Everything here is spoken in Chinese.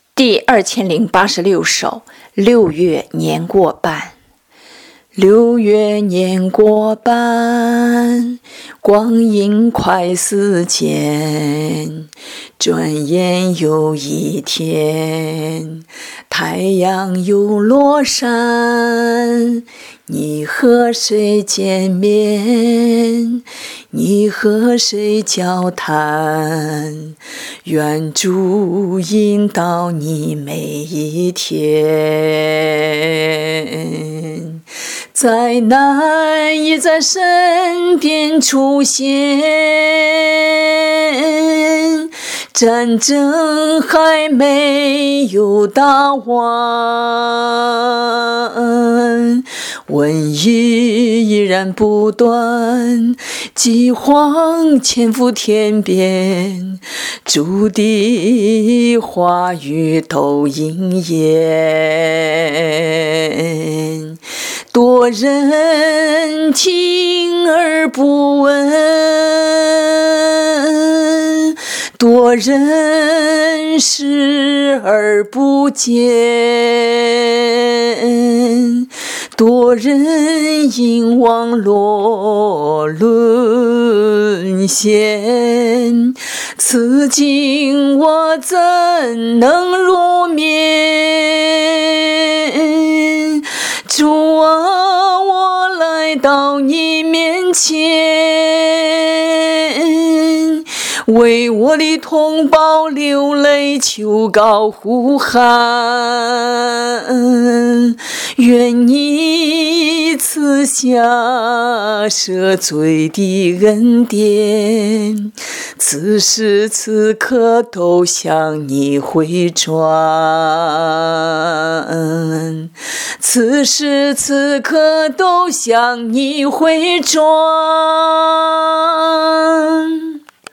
第2086首，六月年过半。六月年过半，光阴快似箭，转眼又一天，太阳又落山。你和谁见面？你和谁交谈？愿主引导你每一天。灾难已在身边出现，战争还没有打完，瘟疫依然不断，饥荒潜伏天边，主的话语都应验。多人听而不闻，多人视而不见，多人因网络沦陷，此境我怎能入眠？主啊，我来到你面前，为我的同胞流泪求告呼喊，愿你赐下赦罪的恩典，此时此刻都向你回转，此时此刻都向你回转。